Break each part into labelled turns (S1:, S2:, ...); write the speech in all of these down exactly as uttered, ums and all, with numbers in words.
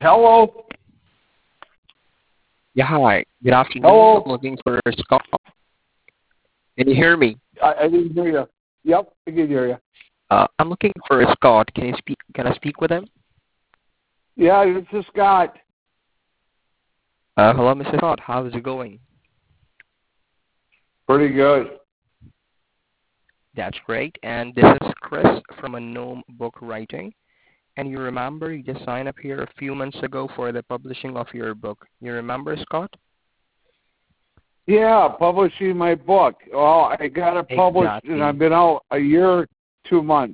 S1: Hello?
S2: Yeah, hi. Good afternoon.
S1: Hello?
S2: I'm looking for Scott. Can you hear me?
S1: I, I didn't hear you. Yep, I can hear you.
S2: Uh, I'm looking for Scott. Can you speak? Can I speak with him?
S1: Yeah, this is Scott.
S2: Uh, hello, Mister Scott. How is it going?
S1: Pretty good.
S2: That's great. And this is Chris from a Gnome Book Writing. And you remember you just signed up here a few months ago for the publishing of your book. You remember, Scott?
S1: Yeah, publishing my book. Well, I got it published, and I've
S2: Exactly.
S1: been out a year, two months.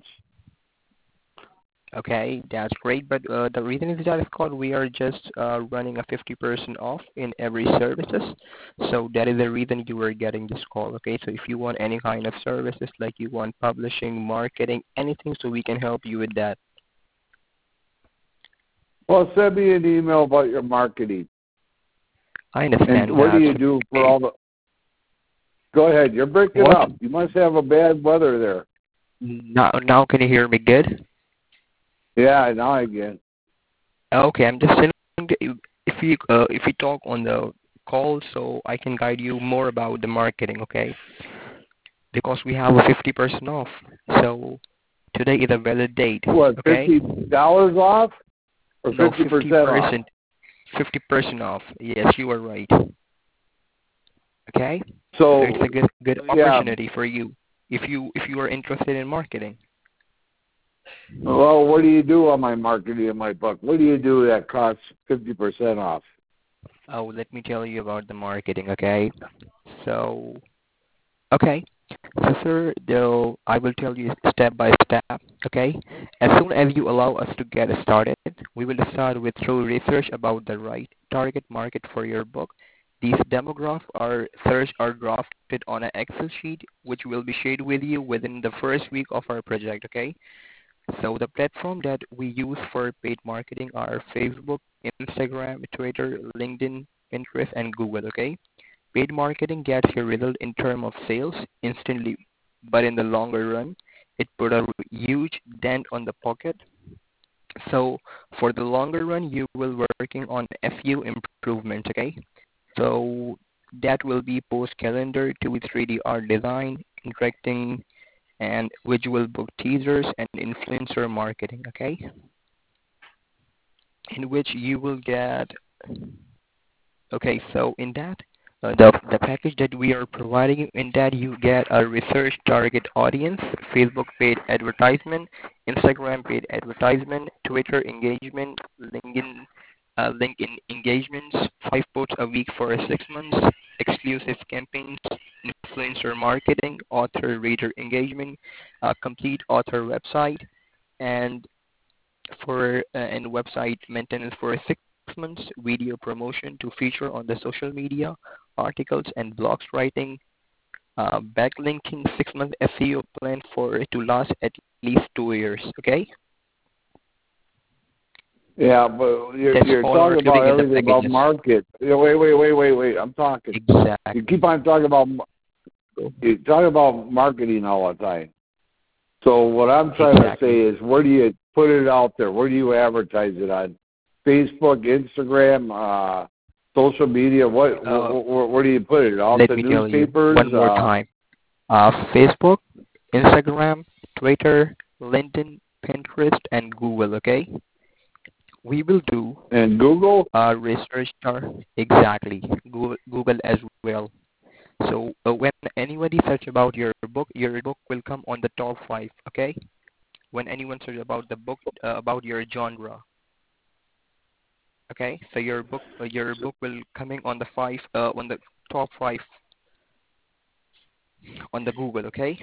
S2: Okay, that's great. But uh, the reason is that, Scott, we are just uh, running a fifty percent off in every services. So that is the reason you were getting this call. Okay, so if you want any kind of services, like you want publishing, marketing, anything, so we can help you with that.
S1: Well, send me an email about your marketing.
S2: I understand
S1: And what do
S2: that.
S1: you do for all the... Go ahead. You're breaking
S2: What?
S1: up. You must have a bad weather there.
S2: Now, now can you hear me good?
S1: Yeah, now I can.
S2: Okay, I'm just saying that you- if you uh, if you talk on the call, so I can guide you more about the marketing. Okay, because we have a fifty percent off. So today is a valid date.
S1: What,
S2: Okay.
S1: fifty dollars off or
S2: No,
S1: fifty
S2: fifty
S1: percent off?
S2: percent. fifty percent off. Yes, you are right. Okay? So it's
S1: So,
S2: a good good
S1: yeah,
S2: opportunity for you if you if you are interested in marketing.
S1: well, what do you do on my marketing in my book? What do you do that costs fifty percent off?
S2: Oh, let me tell you about the marketing, okay? So, okay. So, sir, though, I will tell you step by step, okay? As soon as you allow us to get started, we will start with thorough research about the right target market for your book. These demographics are searched or drafted on an Excel sheet, which will be shared with you within the first week of our project, okay? So the platform that we use for paid marketing are Facebook, Instagram, Twitter, LinkedIn, Pinterest, and Google, okay? Paid marketing gets your result in terms of sales instantly, but in the longer run, it put a huge dent on the pocket. So for the longer run, you will working on a few improvements, okay? So that will be post calendar to three D art design, interacting and visual book teasers and influencer marketing, okay? In which you will get, okay, so in that, uh, the, the package that we are providing you, in that you get a research target audience, Facebook paid advertisement, Instagram paid advertisement, Twitter engagement, LinkedIn, uh, LinkedIn engagements, five posts a week for six months, exclusive campaigns, influencer marketing, author reader engagement, uh, complete author website, and for uh, and website maintenance for six months, video promotion to feature on the social media, articles and blogs writing, uh, backlinking, six month S E O plan for it to last at least two years. Okay,
S1: Yeah, but you're,
S2: that's
S1: you're
S2: all are
S1: talking about
S2: including in the
S1: everything about
S2: packages.
S1: market. Yeah, wait, wait, wait, wait, wait. I'm talking. You
S2: Exactly.
S1: keep on talking about you talk about marketing all the time. So what I'm trying to say
S2: Exactly.
S1: is, where do you put it out there? Where do you advertise it on? Facebook, Instagram, uh, social media. What?
S2: Uh,
S1: Where, where, where do you put it? Out
S2: let
S1: to
S2: me tell you
S1: newspapers?
S2: one more
S1: Uh,
S2: time. Uh, Facebook, Instagram, Twitter, LinkedIn, Pinterest, and Google. Okay, we will do
S1: and Google?
S2: uh, research are exactly Google, Google as well. So uh, when anybody search about your book, your book will come on the top five. Okay. When anyone search about the book uh, about your genre. Okay. So your book uh, your book will coming on the five uh, on the top five on the Google. Okay.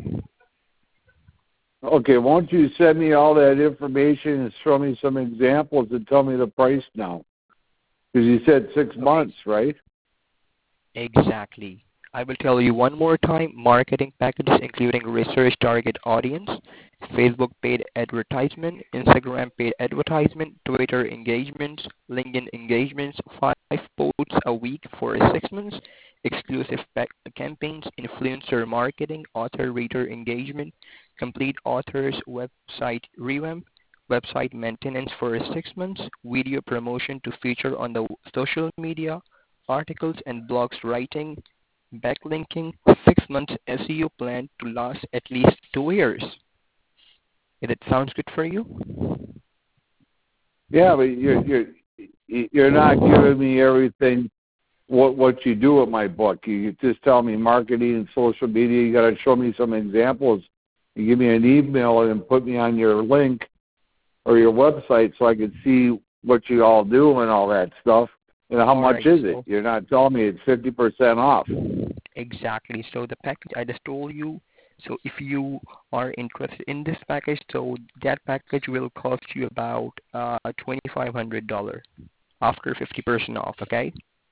S1: Okay, won't you send me all that information and show me some examples and tell me the price now? Because you said six
S2: Okay.
S1: months, right?
S2: Exactly. I will tell you one more time, marketing packages including research target audience, Facebook paid advertisement, Instagram paid advertisement, Twitter engagements, LinkedIn engagements, five posts a week for six months, exclusive pack campaigns, influencer marketing, author reader engagement, complete authors website revamp, website maintenance for six months, video promotion to feature on the social media, articles and blogs writing, backlinking, six months S E O plan to last at least two years. If it sounds good for you?
S1: Yeah, but you're you're you're not giving me everything. What what you do with my book? You just tell me marketing and social media. You got to show me some examples. You give me an email and put me on your link or your website so I can see what you all do and all that stuff. And how
S2: All
S1: much
S2: right,
S1: is
S2: so
S1: it? You're not telling me it's fifty percent off.
S2: exactly. So the package I just told you. So if you are interested in this package, so that package will cost you about uh, twenty-five hundred dollars after fifty percent off. Okay.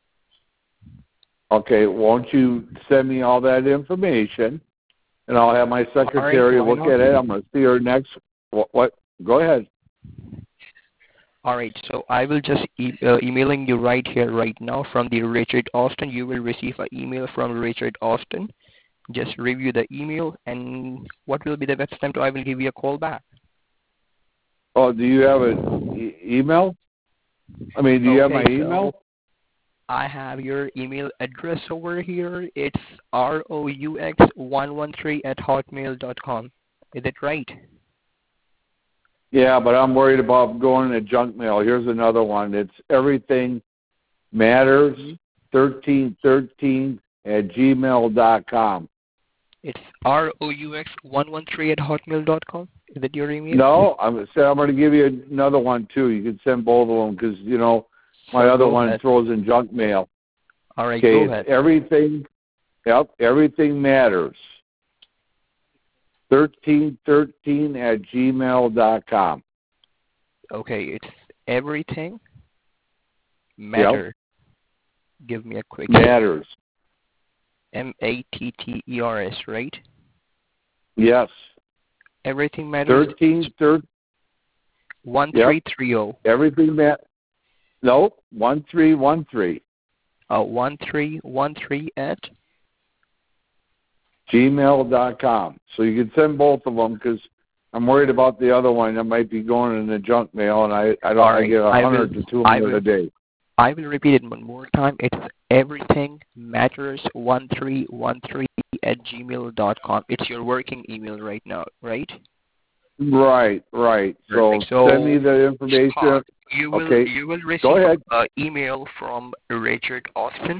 S1: Okay, won't you send me all that information, and I'll have my secretary
S2: All right,
S1: look
S2: why
S1: at
S2: not?
S1: it. I'm going to see her next. What? what? Go ahead.
S2: All right, so I will just e- uh, emailing you right here, right now from the Richard Austin. You will receive an email from Richard Austin. Just review the email, and what will be the best time to I will give you a call back.
S1: Oh, do you have an e- email? I mean, do you have my
S2: Okay,
S1: email?
S2: so I have your email address over here. It's R O U X one one three at hotmail dot com. Is it right?
S1: Yeah, but I'm worried about going to junk mail. Here's another one. It's everything matters thirteen thirteen at gmail dot com.
S2: It's R O U X one one three at hotmail dot com. Is that your email?
S1: No, I'm I'm going to give you another one too. You can send both of them because you know my
S2: So
S1: other
S2: go
S1: one
S2: ahead.
S1: throws in junk mail.
S2: All right,
S1: Okay,
S2: go
S1: it's
S2: ahead.
S1: everything. Yep, everything matters. Thirteen thirteen at gmail dot com.
S2: Okay, it's everything matter.
S1: Yep.
S2: Give me a quick
S1: Matters.
S2: M A T T E R S, right?
S1: Yes.
S2: Everything matters.
S1: Thirteen thir-
S2: One
S1: Yep.
S2: three three zero.
S1: Everything mat. No, one three one three.
S2: Uh, one three one three at.
S1: gmail dot com. So you can send both of them because I'm worried about the other one that might be going in the junk mail, and I I don't
S2: All
S1: I
S2: right,
S1: get a
S2: I
S1: hundred
S2: will.
S1: to two
S2: I
S1: hundred
S2: will.
S1: a day.
S2: I will repeat it one more time. It's everything matters one three one three at gmail dot com. It's your working email right now, right?
S1: Right, right. So,
S2: Perfect. So
S1: send me the information.
S2: Scott, you will
S1: Okay.
S2: you will receive
S1: Go ahead.
S2: an email from Richard Austin.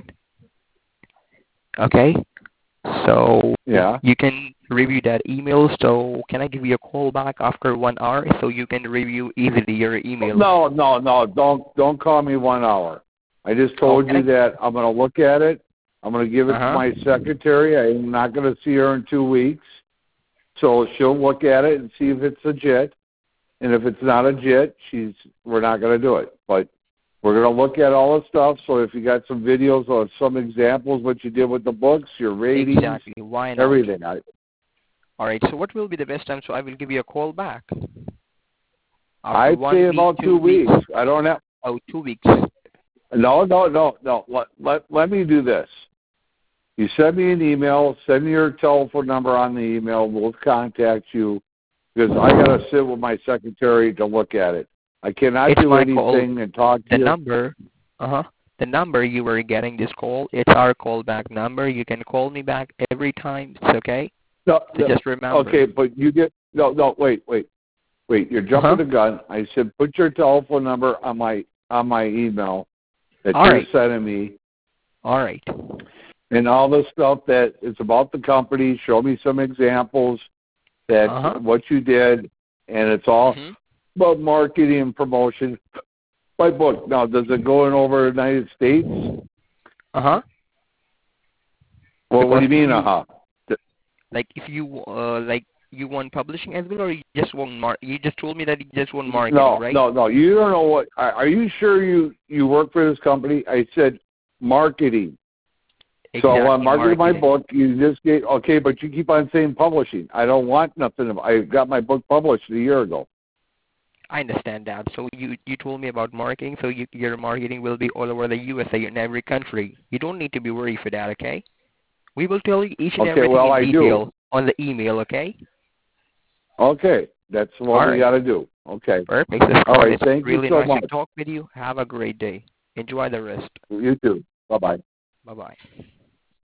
S2: Okay. So
S1: Yeah.
S2: you can review that email. So can I give you a call back after one hour so you can review easily your email?
S1: No, no, no. Don't don't call me one hour. I just told
S2: Okay.
S1: you that I'm going to look at it. I'm going to give it
S2: Uh-huh.
S1: to my secretary. I'm not going to see her in two weeks. So she'll look at it and see if it's legit. And if it's not legit, she's we're not going to do it. But we're going to look at all the stuff. So if you got some videos or some examples, what you did with the books, your ratings,
S2: Exactly. Why not?
S1: everything. I,
S2: All right. So what will be the best time? So I will give you a call back. After
S1: I'd
S2: one
S1: say
S2: week,
S1: about two weeks. weeks. I don't have.
S2: Oh, two weeks.
S1: No, no, no, no. Let, let, let me do this. You send me an email, send me your telephone number on the email. We'll contact you because I got to sit with my secretary to look at it. I cannot
S2: It's
S1: do
S2: my
S1: anything
S2: call.
S1: and talk to
S2: The
S1: you.
S2: number, uh-huh. The number you were getting this call, it's our callback number. You can call me back every time. It's okay?
S1: No,
S2: So
S1: no,
S2: just remember.
S1: okay, but you get no, no. Wait, wait, wait. You're jumping
S2: Uh-huh.
S1: the gun. I said put your telephone number on my on my email that
S2: All
S1: you're
S2: right.
S1: sending me.
S2: All right.
S1: And all the stuff that is about the company. Show me some examples that
S2: Uh-huh.
S1: what you did, and it's all
S2: Mm-hmm.
S1: about marketing and promotion. My book now, does it go in over the United States?
S2: Uh-huh.
S1: Well, what do you
S2: Because
S1: mean,
S2: you-
S1: uh huh?
S2: Like if you uh like you want publishing as well, or you just want mar- you just told me that you just want marketing,
S1: No,
S2: right?
S1: no, no. You don't know what. Are, are you sure you you work for this company? I said marketing.
S2: Exactly,
S1: So I'm marketing my
S2: marketing.
S1: book. You just get okay, but you keep on saying publishing. I don't want nothing. I got my book published a year ago.
S2: I understand that. So you you told me about marketing. So you, your marketing will be all over the U S A in every country. You don't need to be worried for that, okay? We will tell you each and
S1: Okay,
S2: everything
S1: well,
S2: in
S1: I do.
S2: detail on the email, okay?
S1: Okay. That's what
S2: All
S1: we
S2: right.
S1: got to do. Okay.
S2: Perfect. So,
S1: All
S2: Scott,
S1: right.
S2: it's
S1: Thank you
S2: really
S1: so
S2: nice
S1: much.
S2: to talk with you. Have a great day. Enjoy the rest.
S1: You too. Bye bye.
S2: Bye-bye.